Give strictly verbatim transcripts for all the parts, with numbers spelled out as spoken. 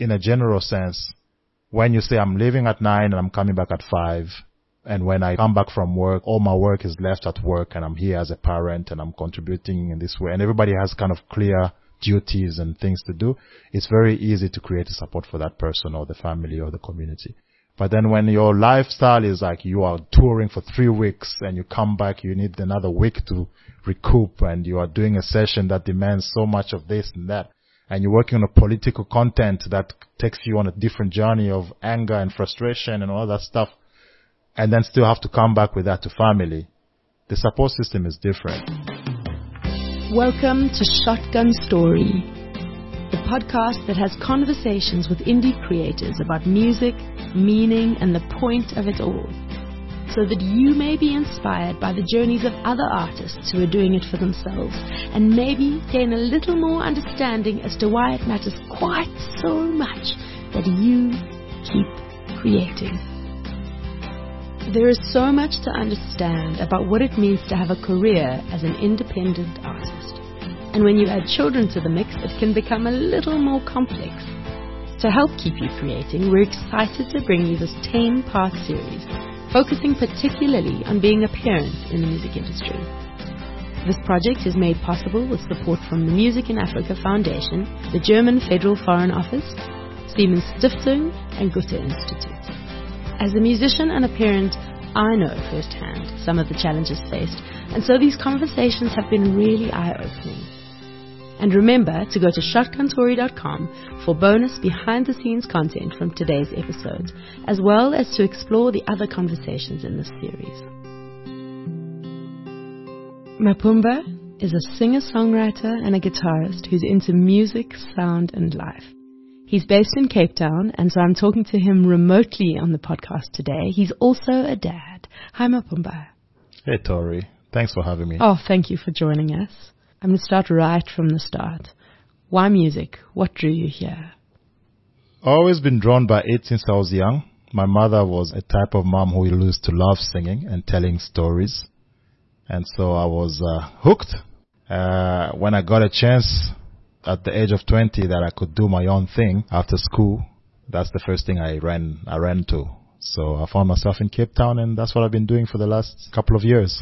in a general sense, when you say I'm leaving at nine and I'm coming back at five, and when I come back from work, all my work is left at work and I'm here as a parent and I'm contributing in this way, and everybody has kind of clear duties and things to do, it's very easy to create a support for that person or the family or the community. But then when your lifestyle is like you are touring for three weeks and you come back, you need another week to recoup, and you are doing a session that demands so much of this and that, and you're working on a political content that takes you on a different journey of anger and frustration and all that stuff, and then still have to come back with that to family, the support system is different. Welcome to Shotgun Story, the podcast that has conversations with indie creators about music, meaning, and the point of it all, so that you may be inspired by the journeys of other artists who are doing it for themselves, and maybe gain a little more understanding as to why it matters quite so much that you keep creating. There is so much to understand about what it means to have a career as an independent artist. And when you add children to the mix, it can become a little more complex. To help keep you creating, we're excited to bring you this ten-part series, focusing particularly on being a parent in the music industry. This project is made possible with support from the Music in Africa Foundation, the German Federal Foreign Office, Siemens Stiftung, and Goethe Institute. As a musician and a parent, I know firsthand some of the challenges faced, and so these conversations have been really eye-opening. And remember to go to shotgun story dot com for bonus behind-the-scenes content from today's episode, as well as to explore the other conversations in this series. Maphumba is a singer-songwriter and a guitarist who's into music, sound, and life. He's based in Cape Town, and so I'm talking to him remotely on the podcast today. He's also a dad. Hi, Maphumba. Hey, Tori. Thanks for having me. Oh, thank you for joining us. I'm going to start right from the start. Why music? What drew you here? I've always been drawn by it since I was young. My mother was a type of mom who used to love singing and telling stories. And so I was uh, hooked. Uh, when I got a chance at the age of twenty that I could do my own thing after school, that's the first thing I ran I ran to. So I found myself in Cape Town, and that's what I've been doing for the last couple of years.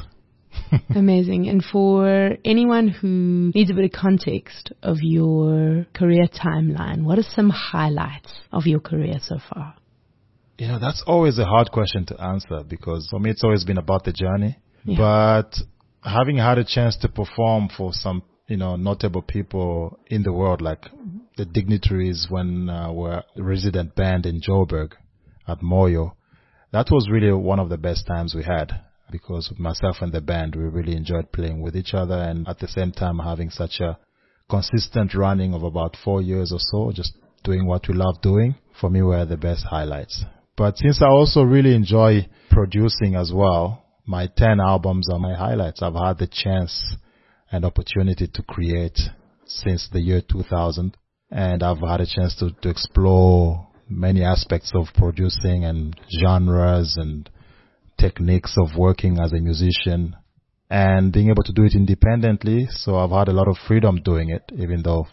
Amazing. And for anyone who needs a bit of context of your career timeline, what are some highlights of your career so far? You know, that's always a hard question to answer, because for me it's always been about the journey. Yeah. But having had a chance to perform for some you know, notable people in the world, like the Dignitaries when uh, we're a resident band in Joburg at Moyo. That was really one of the best times we had, because with myself and the band, we really enjoyed playing with each other, and at the same time having such a consistent running of about four years or so, just doing what we love doing, for me were the best highlights. But since I also really enjoy producing as well, my ten albums are my highlights. I've had the chance and opportunity to create since the year two thousand, and I've had a chance to, to explore many aspects of producing and genres and techniques of working as a musician and being able to do it independently. So I've had a lot of freedom doing it, even though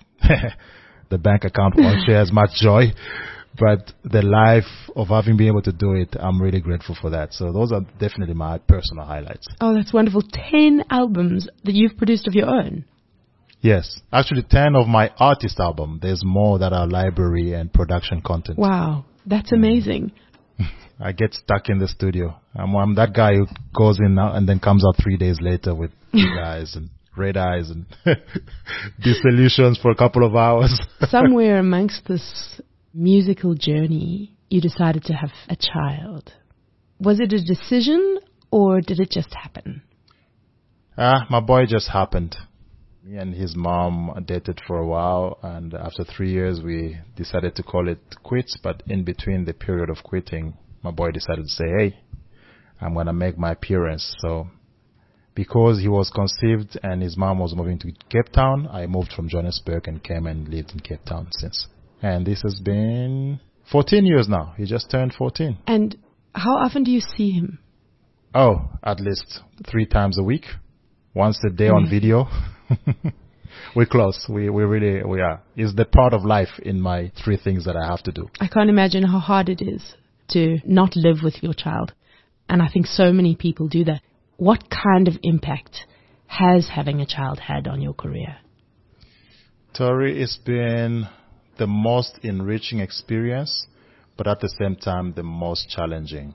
the bank account won't share as much joy. But the life of having been able to do it, I'm really grateful for that. So those are definitely my personal highlights. Oh, that's wonderful. Ten albums that you've produced of your own. Yes. Actually, ten of my artist album. There's more that are library and production content. Wow. That's amazing. I get stuck in the studio. I'm, I'm that guy who goes in now and then comes out three days later with big eyes and red eyes and disillusions for a couple of hours. Somewhere amongst this musical journey, you decided to have a child. Was it a decision or did it just happen? Ah, my boy just happened. Me and his mom dated for a while, and after three years we decided to call it quits. But in between the period of quitting, my boy decided to say, hey, I'm going to make my appearance. So because he was conceived and his mom was moving to Cape Town, I moved from Johannesburg and came and lived in Cape Town since. And this has been fourteen years now. He just turned fourteen. And how often do you see him? Oh, at least three times a week. Once a day mm. on video. we're close. We we really we are. It's the part of life in my three things that I have to do. I can't imagine how hard it is to not live with your child. And I think so many people do that. What kind of impact has having a child had on your career? Tori, it's been the most enriching experience, but at the same time, the most challenging.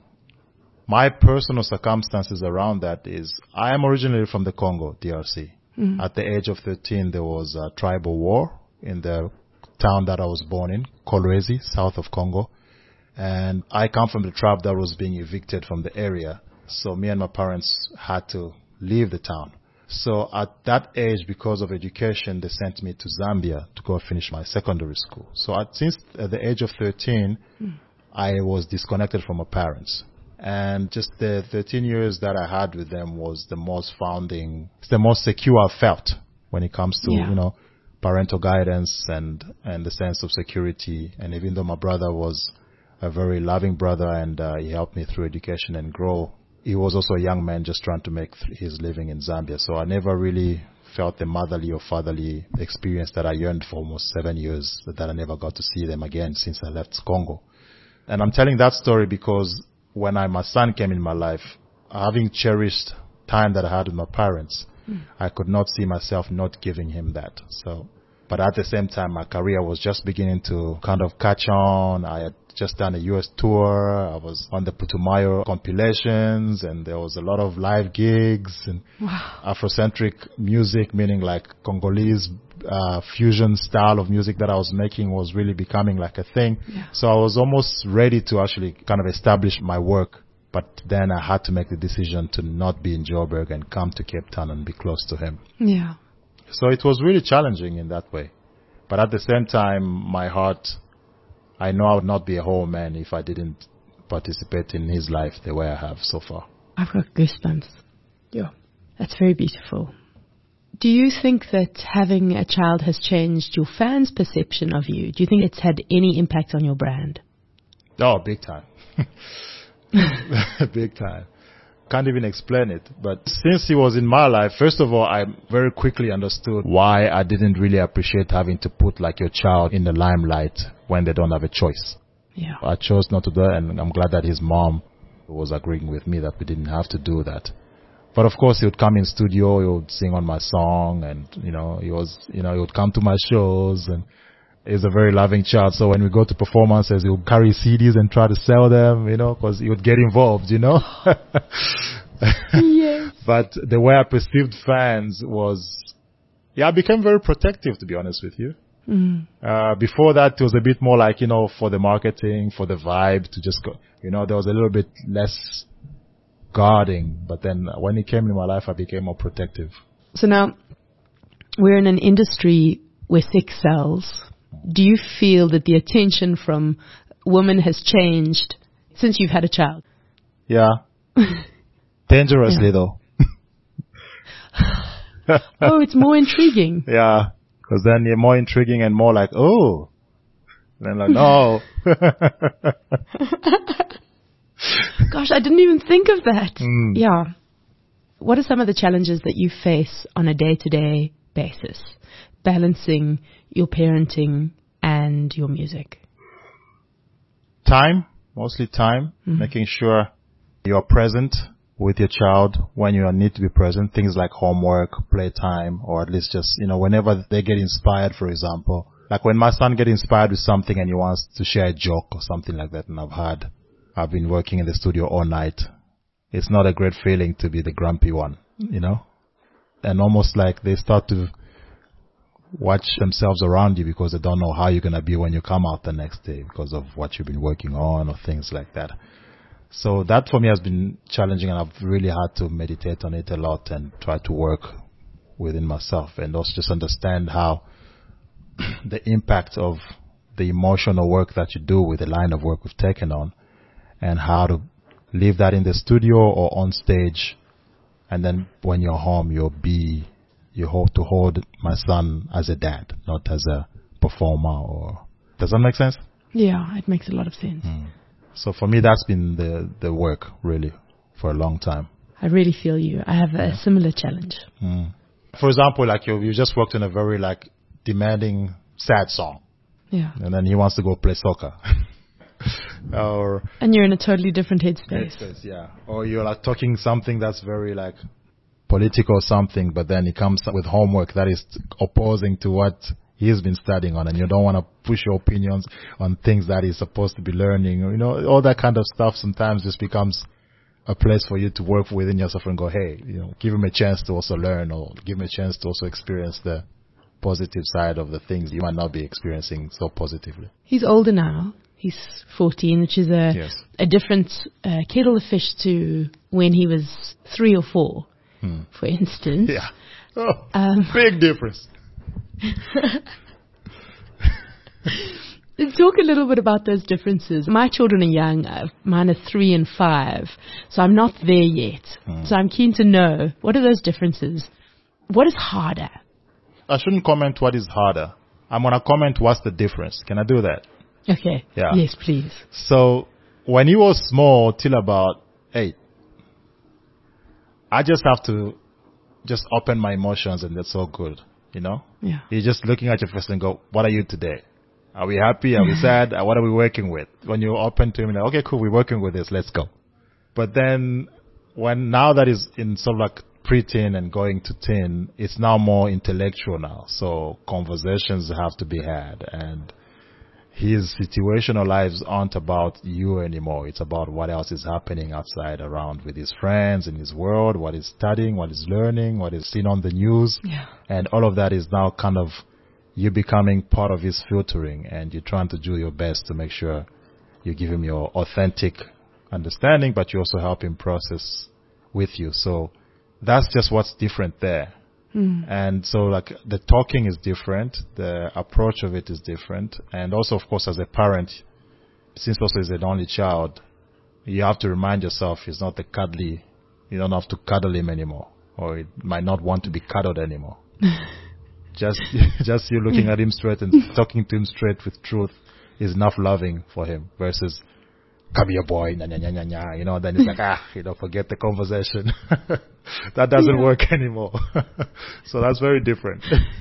My personal circumstances around that is I am originally from the Congo, D R C. Mm-hmm. At the age of thirteen, there was a tribal war in the town that I was born in, Kolwezi, south of Congo. And I come from the tribe that was being evicted from the area. So me and my parents had to leave the town. So at that age, because of education, they sent me to Zambia to go finish my secondary school. So at, since at the age of thirteen, mm. I was disconnected from my parents. And just the thirteen years that I had with them was the most founding, it's the most secure I've felt when it comes to, yeah. you know, parental guidance and, and the sense of security. And even though my brother was a very loving brother and uh, he helped me through education and grow, he was also a young man just trying to make th- his living in Zambia. So I never really felt the motherly or fatherly experience that I yearned for almost seven years, that I never got to see them again since I left Congo. And I'm telling that story because when I, my son came in my life, having cherished time that I had with my parents, mm. I could not see myself not giving him that. So, but at the same time, my career was just beginning to kind of catch on. I had just done a U S tour. I was on the Putumayo compilations, and there was a lot of live gigs and wow. Afrocentric music, meaning like Congolese uh, fusion style of music that I was making was really becoming like a thing. Yeah. So I was almost ready to actually kind of establish my work. But then I had to make the decision to not be in Joburg and come to Cape Town and be close to him. Yeah. So it was really challenging in that way. But at the same time, my heart, I know I would not be a whole man if I didn't participate in his life the way I have so far. I've got goosebumps. Yeah. That's very beautiful. Do you think that having a child has changed your fans' perception of you? Do you think it's had any impact on your brand? Oh, big time. Big time. Can't even explain it. But since he was in my life, first of all, I very quickly understood why I didn't really appreciate having to put like your child in the limelight when they don't have a choice. Yeah. I chose not to do that, and I'm glad that his mom was agreeing with me that we didn't have to do that. But of course, he would come in studio, he would sing on my song, and, you know, he was, you know, he would come to my shows, and he's a very loving child. So when we go to performances, he would carry C Ds and try to sell them, you know, because he would get involved, you know. Yes. But the way I perceived fans was, yeah, I became very protective, to be honest with you. Mm. Uh, before that, it was a bit more like, you know, for the marketing, for the vibe, to just go, you know, there was a little bit less guarding. But then when he came in my life, I became more protective. So now we're in an industry where sex sells. Do you feel that the attention from women has changed since you've had a child? Yeah. Dangerously, yeah. though. Oh, it's more intriguing. Yeah. Because then you're more intriguing and more like, oh. And then like, no. Gosh, I didn't even think of that. Mm. Yeah. What are some of the challenges that you face on a day-to-day basis, balancing your parenting and your music? Time, mostly time, mm-hmm. making sure you're present with your child when you need to be present. Things like homework, playtime, or at least just, you know, whenever they get inspired, for example. Like when my son gets inspired with something and he wants to share a joke or something like that, and I've had, I've been working in the studio all night. It's not a great feeling to be the grumpy one, you know? And almost like they start to watch themselves around you because they don't know how you're going to be when you come out the next day because of what you've been working on or things like that. So that for me has been challenging, and I've really had to meditate on it a lot and try to work within myself and also just understand how the impact of the emotional work that you do with the line of work we've taken on, and how to leave that in the studio or on stage. And then when you're home, you'll be, you hope to hold my son as a dad, not as a performer. Or does that make sense? Yeah, it makes a lot of sense. Mm. So for me, that's been the, the work really for a long time. I really feel you. I have a yeah. similar challenge. Mm. For example, like you, you just worked in a very like demanding sad song. Yeah. And then he wants to go play soccer. Or and you're in a totally different headspace. headspace, yeah. Or you're like talking something that's very like political or something, but then he comes with homework that is opposing to what he's been studying on, and you don't want to push your opinions on things that he's supposed to be learning. You know, all that kind of stuff sometimes just becomes a place for you to work within yourself and go, hey, you know, give him a chance to also learn, or give him a chance to also experience the positive side of the things you might not be experiencing so positively. He's older now. He's fourteen, which is a Yes. a different uh, kettle of fish to when he was three or four, Hmm. for instance. Yeah. Oh, Um, big difference. Talk a little bit about those differences. My children are young. Uh, mine are three and five, so I'm not there yet. Hmm. So I'm keen to know, what are those differences? What is harder? I shouldn't comment what is harder. I'm going to comment what's the difference. Can I do that? Okay. Yeah. Yes, please. So when he was small, till about eight, I just have to just open my emotions, and that's all good, you know? Yeah. You're just looking at your face and go, what are you today? Are we happy? Are we sad? What are we working with? When you're open to him, like, okay, cool, we're working with this, let's go. But then when now that is in sort of like pre-teen and going to teen, it's now more intellectual now. So conversations have to be had, and his situational lives aren't about you anymore. It's about what else is happening outside around with his friends, in his world, what he's studying, what he's learning, what he's seen on the news. Yeah. And all of that is now kind of you becoming part of his filtering, and you're trying to do your best to make sure you give him your authentic understanding, but you also help him process with you. So that's just what's different there. Mm. And so like the talking is different, the approach of it is different. And also, of course, as a parent, since also he's an only child, you have to remind yourself he's not the cuddly, you don't have to cuddle him anymore, or he might not want to be cuddled anymore. just, just you looking at him straight and talking to him straight with truth is enough loving for him, versus come here, boy, nya, nya, nya, nya, nya. You know, then it's like, ah, you know, forget the conversation. That doesn't Yeah. work anymore. So that's very different.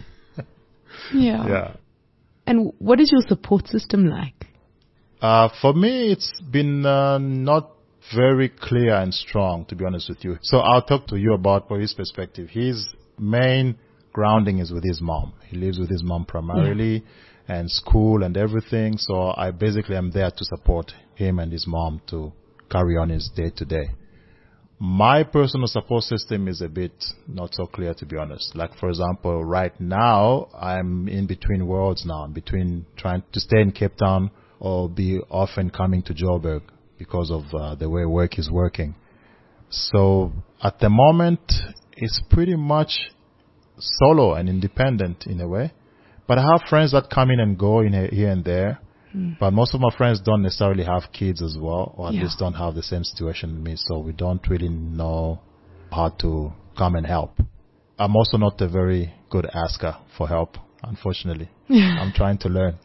Yeah. Yeah. And what is your support system like? Uh, for me, it's been uh, not very clear and strong, to be honest with you. So I'll talk to you about from his perspective. His main grounding is with his mom. He lives with his mom primarily, yeah. and school and everything. So I basically am there to support him and his mom to carry on his day to day. My personal support system is a bit not so clear, to be honest. Like, for example, right now, I'm in between worlds now. I'm between trying to stay in Cape Town or be often coming to Joburg because of uh, the way work is working. So at the moment, it's pretty much solo and independent in a way. But I have friends that come in and go in a, here and there. Mm. But most of my friends don't necessarily have kids as well, or at yeah. least don't have the same situation as me. So we don't really know how to come and help. I'm also not a very good asker for help, unfortunately. I'm trying to learn.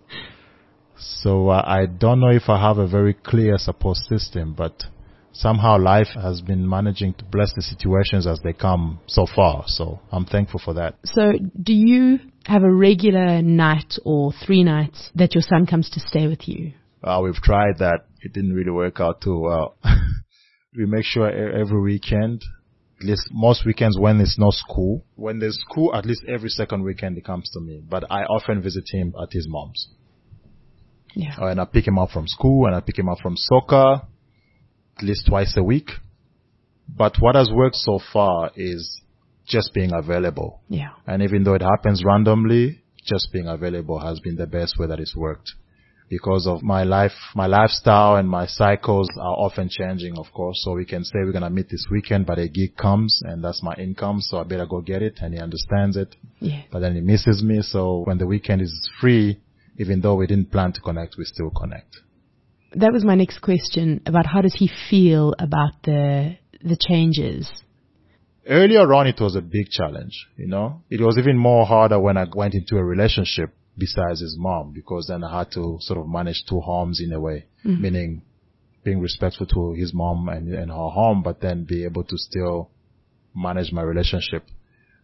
So uh, I don't know if I have a very clear support system, but somehow life has been managing to bless the situations as they come so far. So I'm thankful for that. So do you have a regular night or three nights that your son comes to stay with you? Uh, we've tried that. It didn't really work out too well. We make sure every weekend, at least most weekends when there's no school, when there's school, at least every second weekend he comes to me. But I often visit him at his mom's. Yeah. Uh, and I pick him up from school, and I pick him up from soccer at least twice a week. But what has worked so far is just being available. Yeah. And even though it happens randomly, just being available has been the best way that it's worked. Because of my life, my lifestyle and my cycles are often changing, of course. So we can say we're going to meet this weekend, but a gig comes and that's my income. So I better go get it. And he understands it. Yeah. But then he misses me. So when the weekend is free, even though we didn't plan to connect, we still connect. That was my next question about how does he feel about the the changes? Earlier on, it was a big challenge, you know. It was even more harder when I went into a relationship besides his mom, because then I had to sort of manage two homes in a way, mm-hmm. meaning being respectful to his mom and, and her home, but then be able to still manage my relationship.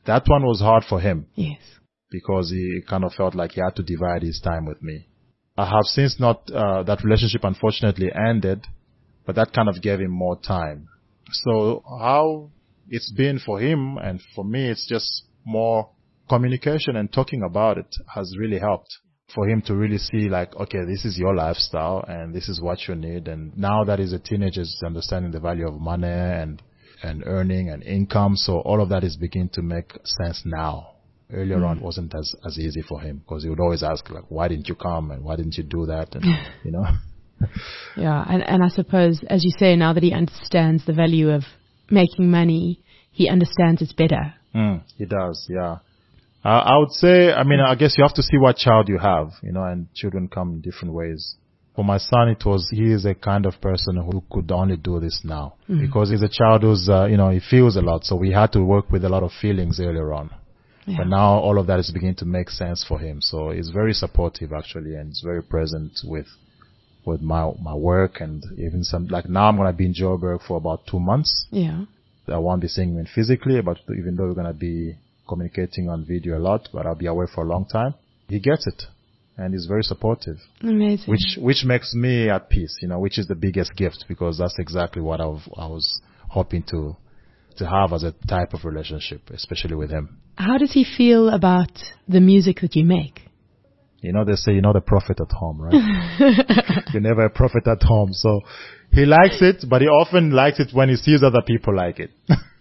That one was hard for him. Yes. Because he kind of felt like he had to divide his time with me. I have since not, uh, that relationship unfortunately ended, but that kind of gave him more time. So how it's been for him and for me, it's just more communication and talking about it has really helped for him to really see like, okay, this is your lifestyle and this is what you need. And now that he's a teenager, he's understanding the value of money and, and earning and income. So all of that is beginning to make sense now. Earlier mm. on, it wasn't as, as easy for him because he would always ask like, why didn't you come and why didn't you do that? And, you know. Yeah. And, and I suppose, as you say, now that he understands the value of making money, he understands it's better. Mm, he does. Yeah. Uh, I would say, I mean, I guess you have to see what child you have, you know, and children come in different ways. For my son, it was, he is a kind of person who could only do this now mm. because he's a child who's, uh, you know, he feels a lot. So we had to work with a lot of feelings earlier on. Yeah. But now all of that is beginning to make sense for him. So he's very supportive actually, and he's very present with, with my, my work and even some, like now I'm going to be in Joburg for about two months. Yeah. I won't be seeing him physically, but even though we're going to be communicating on video a lot, but I'll be away for a long time. He gets it. And he's very supportive. Amazing. Which, which makes me at peace, you know, which is the biggest gift because that's exactly what I was hoping to, to have as a type of relationship, especially with him. How does he feel about the music that you make? You know, they say you're not a prophet at home, right? You're never a prophet at home. So he likes it, but he often likes it when he sees other people like it.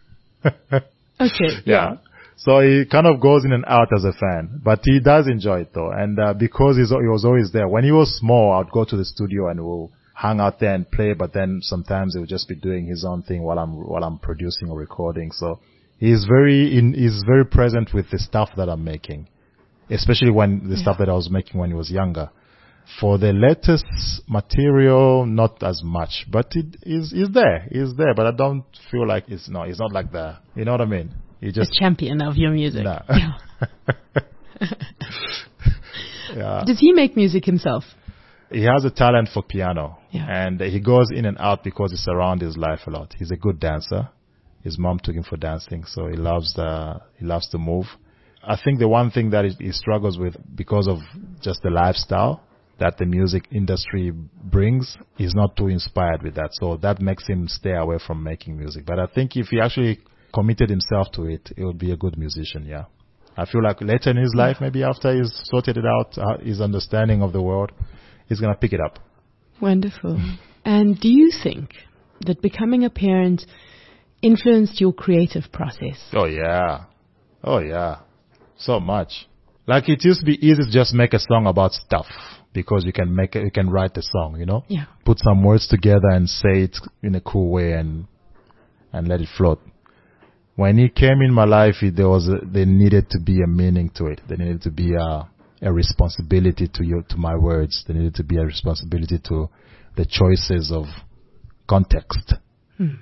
Okay. Yeah. yeah. So he kind of goes in and out as a fan, but he does enjoy it though. And uh, because he's, he was always there. When he was small, I'd go to the studio and we'll hang out there and play, but then sometimes he would just be doing his own thing while I'm, while I'm producing or recording. So he's very in, he's very present with the stuff that I'm making, especially when the yeah. stuff that I was making when he was younger. For the latest material, not as much, but it is, is there, is there, but I don't feel like it's, no, it's not like the, you know what I mean? He just a champion of your music. Nah. Yeah. Yeah. Does he make music himself? He has a talent for piano, yeah. and he goes in and out because it's around his life a lot. He's a good dancer. His mom took him for dancing, so he loves the he loves to move. I think the one thing that he struggles with because of just the lifestyle that the music industry brings, he's not too inspired with that. So that makes him stay away from making music. But I think if he actually committed himself to it, he would be a good musician, yeah. I feel like later in his life, maybe after he's sorted it out, uh, his understanding of the world, he's going to pick it up. Wonderful. And do you think that becoming a parent influenced your creative process? Oh, yeah. Oh, yeah. So much. Like it used to be easy to just make a song about stuff because you can make it, you can write the song, you know? Yeah. Put some words together and say it in a cool way and, and let it float. When he came in my life, it, there was a, there needed to be a meaning to it. There needed to be a, a responsibility to you, to my words. There needed to be a responsibility to the choices of context. Hmm.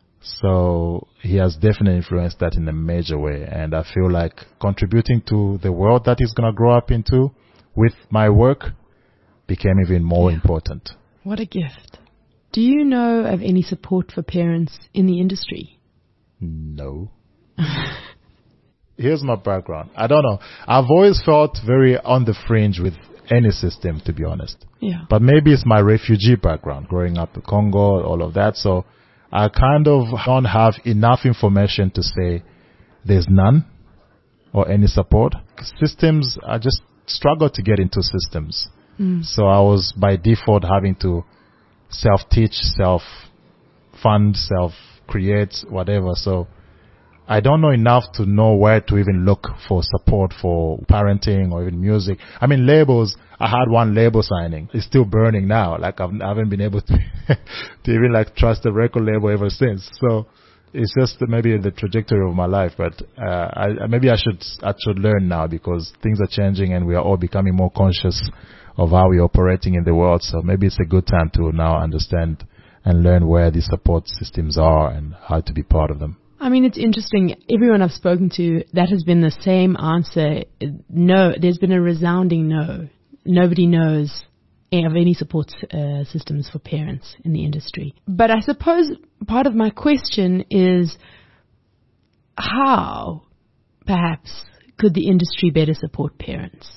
So he has definitely influenced that in a major way. And I feel like contributing to the world that he's going to grow up into with my work became even more yeah. important. What a gift. Do you know of any support for parents in the industry? No. Here's my background. I don't know. I've always felt very on the fringe with any system, to be honest. Yeah. But maybe it's my refugee background, growing up in Congo, all of that. So I kind of don't have enough information to say there's none or any support. Systems, I just struggle to get into systems. Mm. So I was by default having to self-teach, self-fund, self-create, whatever. So I don't know enough to know where to even look for support for parenting or even music. I mean, labels, I had one label signing. It's still burning now. Like I've, I haven't been able to, to even like trust the record label ever since. So it's just maybe the trajectory of my life. But uh, I, maybe I should, I should learn now because things are changing and we are all becoming more conscious of how we're operating in the world. So maybe it's a good time to now understand and learn where these support systems are and how to be part of them. I mean, it's interesting. Everyone I've spoken to, that has been the same answer. No, there's been a resounding no. Nobody knows of any support uh, systems for parents in the industry. But I suppose part of my question is how perhaps, could the industry better support parents?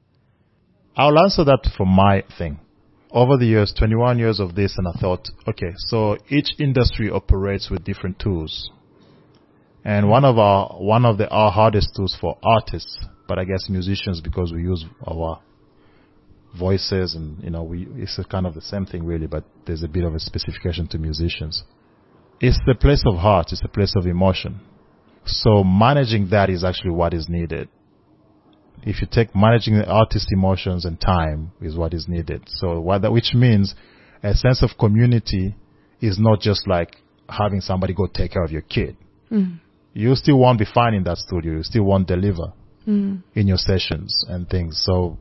I'll answer that for my thing. Over the years, twenty-one years of this, and I thought, okay, so each industry operates with different tools. And one of our, one of the, our hardest tools for artists, but I guess musicians, because we use our voices and, you know, we, it's kind of the same thing really, but there's a bit of a specification to musicians. It's the place of heart. It's the place of emotion. So managing that is actually what is needed. If you take managing the artist's emotions and time is what is needed. So what that, which means a sense of community is not just like having somebody go take care of your kid. Mm. You still won't be fine in that studio. You still won't deliver mm. in your sessions and things. So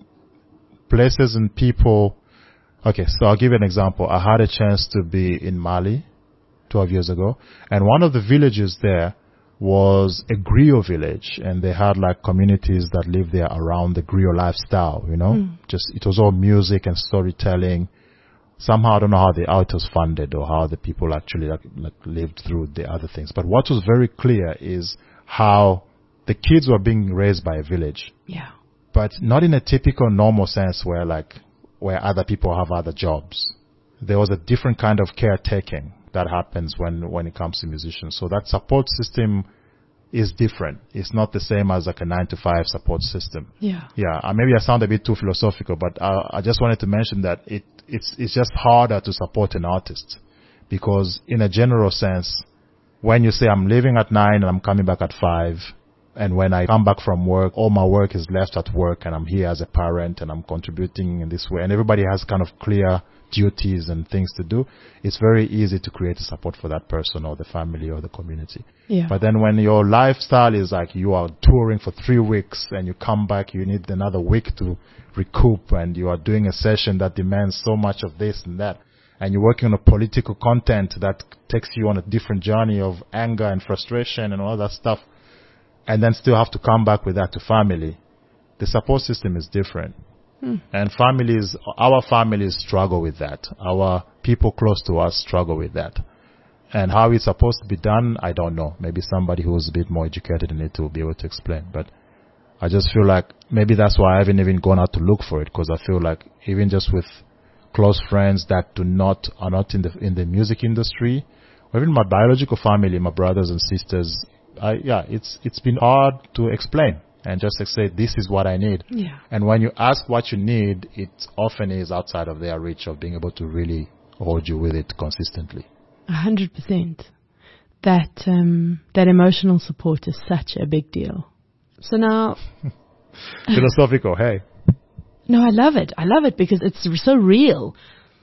places and people. Okay, so I'll give you an example. I had a chance to be in Mali twelve years ago, and one of the villages there was a griot village, and they had like communities that lived there around the griot lifestyle, you know. Mm. Just it was all music and storytelling. Somehow I don't know how the how it was funded or how the people actually like, like lived through the other things. But what was very clear is how the kids were being raised by a village. Yeah. But not in a typical normal sense where like where other people have other jobs. There was a different kind of caretaking that happens when, when it comes to musicians. So that support system is different. It's not the same as like a nine to five support system. Yeah. Yeah. Uh, maybe I sound a bit too philosophical, but uh, I just wanted to mention that it, it's, it's just harder to support an artist because in a general sense, when you say I'm leaving at nine and I'm coming back at five, and when I come back from work, all my work is left at work and I'm here as a parent and I'm contributing in this way, and everybody has kind of clear duties and things to do, it's very easy to create a support for that person or the family or the community. Yeah. But then when your lifestyle is like you are touring for three weeks and you come back, you need another week to recoup, and you are doing a session that demands so much of this and that, and you're working on a political content that takes you on a different journey of anger and frustration and all that stuff, and then still have to come back with that to family, the support system is different. Hmm. And families, our families struggle with that. Our people close to us struggle with that. And how it's supposed to be done, I don't know. Maybe somebody who's a bit more educated in it will be able to explain. But I just feel like maybe that's why I haven't even gone out to look for it, because I feel like even just with close friends that do not, are not in the, in the music industry, or even my biological family, my brothers and sisters, I, yeah, it's, it's been hard to explain and just like say, this is what I need. Yeah. And when you ask what you need, it often is outside of their reach of being able to really hold you with it consistently. A hundred percent. That, um, that emotional support is such a big deal. So now. Philosophical, hey. No, I love it. I love it because it's so real.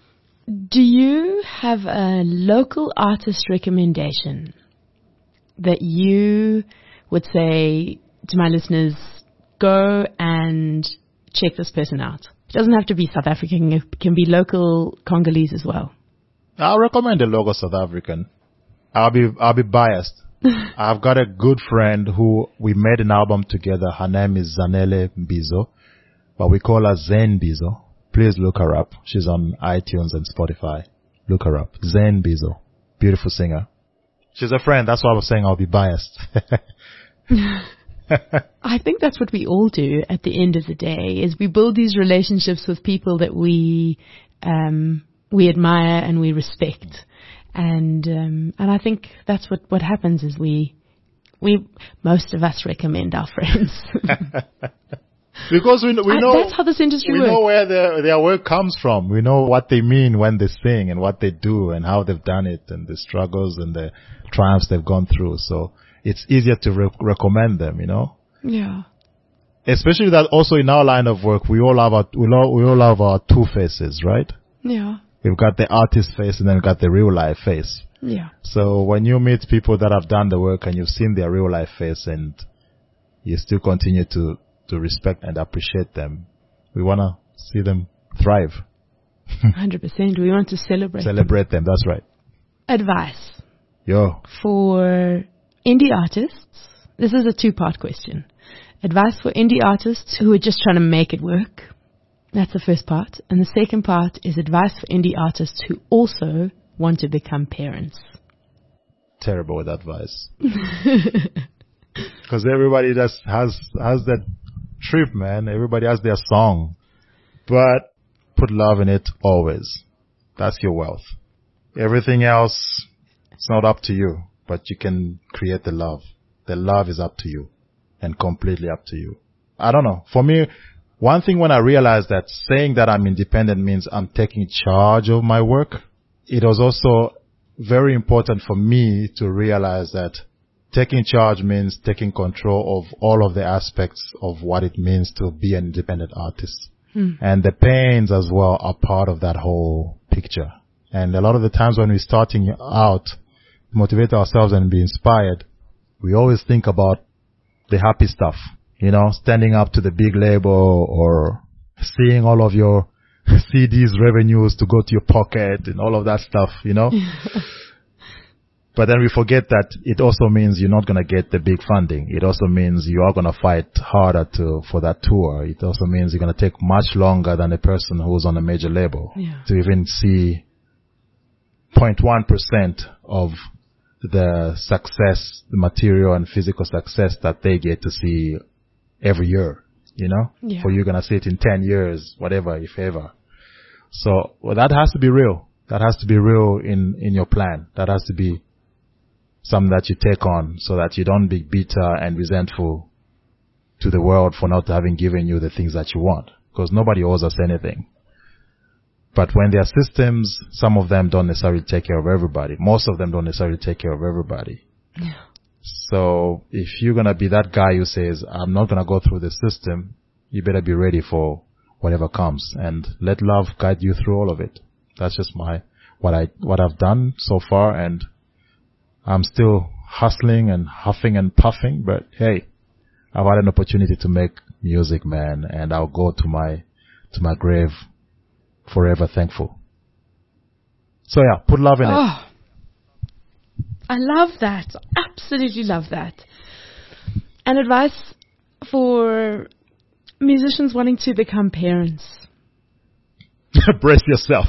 Do you have a local artist recommendation that you would say to my listeners, go and check this person out? It doesn't have to be South African. It can be local Congolese as well. I'll recommend a local South African. I'll be, I'll be biased. I've got a good friend who we made an album together. Her name is Zanele Mbizo, but we call her Zen Mbizo. Please look her up. She's on iTunes and Spotify. Look her up. Zen Mbizo. Beautiful singer. She's a friend. That's why I was saying I'll be biased. I think that's what we all do at the end of the day, is we build these relationships with people that we, um, we admire and we respect. And, um, and I think that's what, what happens is we, we, most of us recommend our friends. Because we, we know, I, that's how this industry we works. know where their, their work comes from. We know what they mean when they sing and what they do and how they've done it and the struggles and the triumphs they've gone through. So it's easier to re- recommend them, you know? Yeah. Especially that also in our line of work, we all have our, we all, we all have our two faces, right? Yeah. We've got the artist face and then we've got the real life face. Yeah. So when you meet people that have done the work and you've seen their real life face and you still continue to, to respect and appreciate them, we want to see them thrive. one hundred percent. We want to celebrate Celebrate them. them, that's right. Advice. Yo. For indie artists, this is a two-part question. Advice for indie artists who are just trying to make it work. That's the first part. And the second part is advice for indie artists who also want to become parents. Terrible with advice. Because everybody just has, has that trip, man. Everybody has their song. But put love in it always. That's your wealth. Everything else, it's not up to you, but you can create the love. The love is up to you and completely up to you. I don't know. For me, one thing when I realized that saying that I'm independent means I'm taking charge of my work, it was also very important for me to realize that taking charge means taking control of all of the aspects of what it means to be an independent artist. Mm. And the pains as well are part of that whole picture. And a lot of the times when we're starting out, motivate ourselves and be inspired, we always think about the happy stuff, you know, standing up to the big label or seeing all of your C Ds revenues to go to your pocket and all of that stuff, you know. But then we forget that it also means you're not going to get the big funding. It also means you are going to fight harder to, for that tour. It also means you're going to take much longer than a person who's on a major label yeah. to even see zero point one percent of the success, the material and physical success that they get to see every year, you know? Yeah. For you're going to see it in ten years, whatever, if ever. So, well, that has to be real. That has to be real in, in your plan. That has to be something that you take on so that you don't be bitter and resentful to the world for not having given you the things that you want. Because nobody owes us anything. But when there are systems, some of them don't necessarily take care of everybody. Most of them don't necessarily take care of everybody. Yeah. So if you're going to be that guy who says, I'm not going to go through the system, you better be ready for whatever comes and let love guide you through all of it. That's just my, what I, what I've done so far, and I'm still hustling and huffing and puffing, but hey, I've had an opportunity to make music, man, and I'll go to my, to my grave forever thankful. So yeah, put love in oh, it. I love that. Absolutely love that. And advice for musicians wanting to become parents. Brace yourself.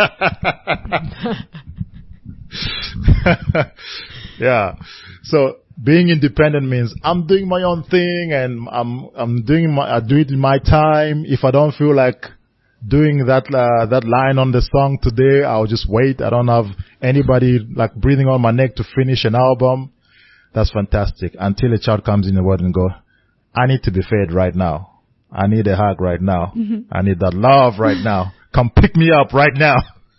Yeah. So being independent means I'm doing my own thing and I'm I'm doing my I do it in my time. If I don't feel like doing that uh, that line on the song today, I'll just wait. I don't have anybody like breathing on my neck to finish an album. That's fantastic. Until a child comes in the world and go, I need to be fed right now. I need a hug right now. Mm-hmm. I need that love right now. Come pick me up right now.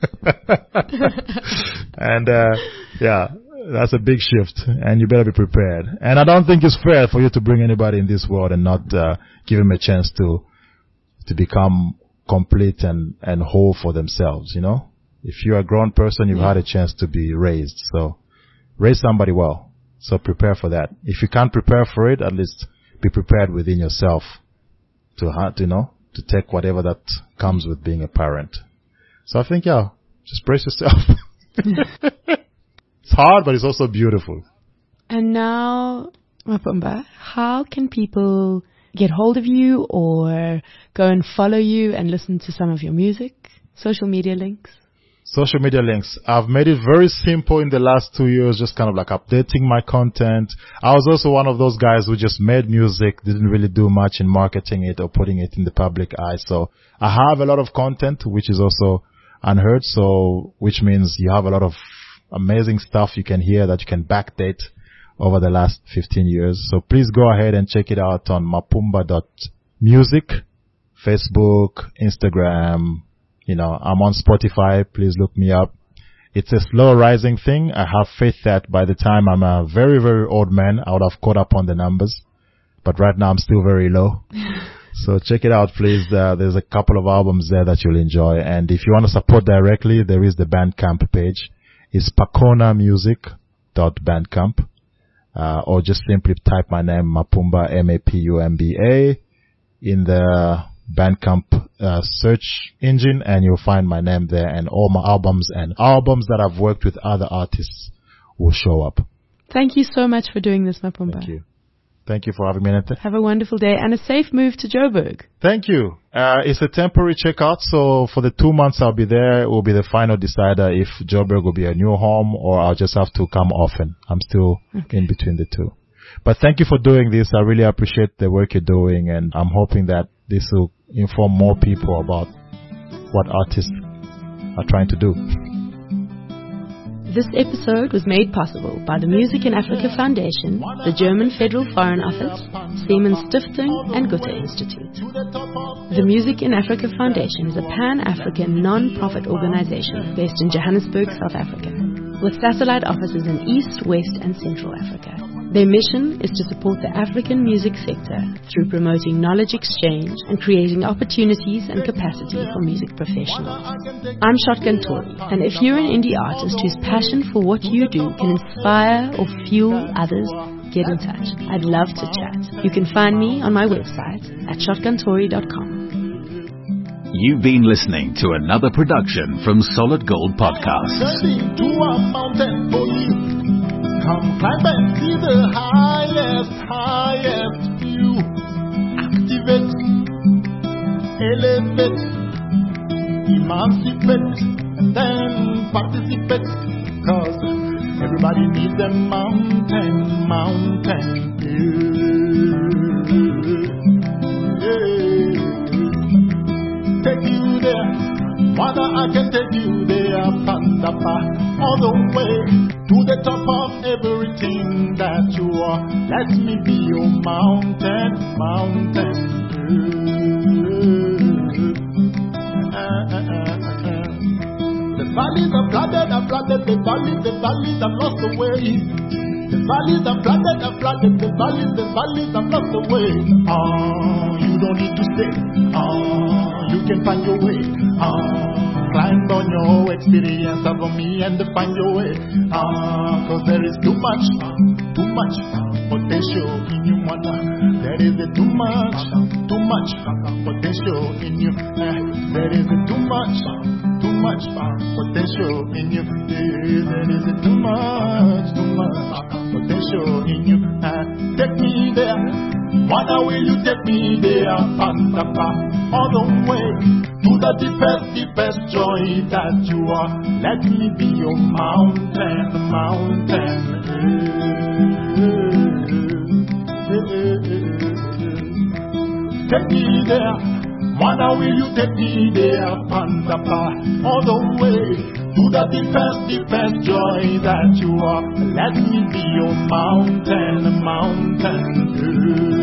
And uh yeah, that's a big shift, and you better be prepared. And I don't think it's fair for you to bring anybody in this world and not uh, give them a chance to to become complete and and whole for themselves, you know. If you're a grown person, you've yeah. had a chance to be raised, so raise somebody well. So prepare for that. If you can't prepare for it, at least be prepared within yourself to have, you know, to take whatever that comes with being a parent. So I think, yeah, just brace yourself. It's hard, but it's also beautiful. And now, Mapumba, how can people get hold of you or go and follow you and listen to some of your music? Social media links? Social media links. I've made it very simple in the last two years, just kind of like updating my content. I was also one of those guys who just made music, didn't really do much in marketing it or putting it in the public eye. So I have a lot of content, which is also unheard. So, which means you have a lot of amazing stuff you can hear that you can backdate over the last fifteen years. So please go ahead and check it out on mapumba dot music, Facebook, Instagram. You know, I'm on Spotify. Please look me up. It's a slow rising thing. I have faith that by the time I'm a very, very old man, I would have caught up on the numbers. But right now I'm still very low. So check it out, please. Uh, there's a couple of albums there that you'll enjoy. And if you want to support directly, there is the Bandcamp page. It's pakona music dot bandcamp. Uh, or just simply type my name, Mapumba, M A P U M B A, in the Bandcamp uh, search engine, and you'll find my name there, and all my albums and albums that I've worked with other artists will show up. Thank you so much for doing this, Mapumba. Thank you. Thank you for having me, Nete. Have a wonderful day and a safe move to Joburg. Thank you. Uh, it's a temporary checkout, so for the two months I'll be there, it will be the final decider if Joburg will be a new home or I'll just have to come often. I'm still okay. in between the two. But thank you for doing this. I really appreciate the work you're doing, and I'm hoping that this will inform more people about what artists are trying to do. This episode was made possible by the Music in Africa Foundation, the German Federal Foreign Office, Siemens Stiftung, and Goethe Institute. The Music in Africa Foundation is a pan-African non-profit organization based in Johannesburg, South Africa, with satellite offices in East, West, and Central Africa. Their mission is to support the African music sector through promoting knowledge exchange and creating opportunities and capacity for music professionals. I'm Shotgun Tori, and if you're an indie artist whose passion for what you do can inspire or fuel others, get in touch. I'd love to chat. You can find me on my website at shotgun tori dot com. You've been listening to another production from Solid Gold Podcasts. Come climb and see the highest, highest view. Activate, elevate, emancipate, and then participate. Cause everybody needs a mountain, mountain view. Yeah. Take you there, mother, I can take you there, Pandapa, all the way to the top of everything that you are. Let me be your mountain, mountain. Uh, uh, uh, uh, uh. The valleys are flooded, are flooded, the valleys, the valleys have lost the way. The valleys are flooded, are flooded, the valleys, the valleys have lost the way. Ah, you don't need to stay. Ah, you can find your way. Ah. Climb on your experience over me and find your way. Ah, cause there is too much, too much potential in you, mother. There is a too much, too much potential in you. Eh, there is a too much, too much potential in you. There is a too much, too much potential in you. Eh, take me there. Mother, will you take me there? Pandapa, all the way to the deepest, deepest joy that you are. Let me be your mountain, mountain. Take me there. Mother, will you take me there? Pandapa, all the way to the deepest, deepest joy that you are. Let me be your mountain, mountain.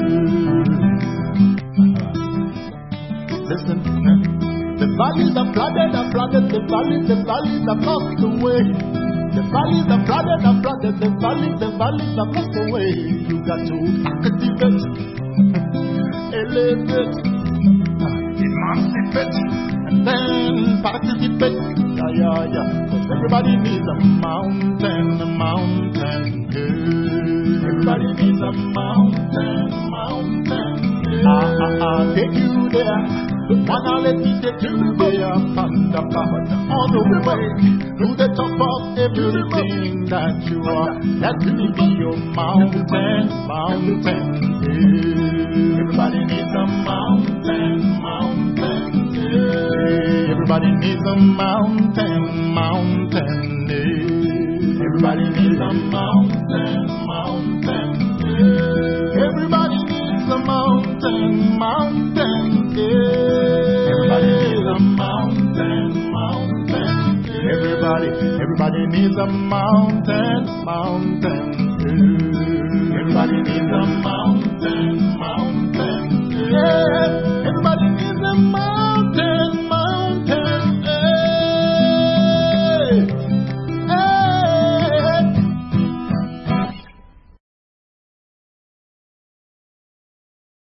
Listen, the valleys are flooded, are flooded, the valleys, the valleys have lost the way. The valleys are flooded, are flooded, the valleys, the valleys have lost the way. You got to activate, elevate, emancipate, and then participate. Yeah, yeah, yeah. Cause everybody needs a mountain, a mountain. Yeah. Everybody needs a mountain, mountain. Yeah. Ah, ah, ah, take you there. Wanna let me take you there, Pandapa, all the way to the top of everything that you are. Let me be your mountain, mountain. Yeah. Everybody needs a mountain, mountain. Yeah. Everybody needs a mountain, mountain. Yeah. Everybody needs a mountain, mountain. Yeah. Everybody needs a mountain, mountain. Yeah. Everybody needs a mountain, mountain. Yeah. Everybody, everybody needs a mountain, mountain. Yeah. Everybody needs a mountain.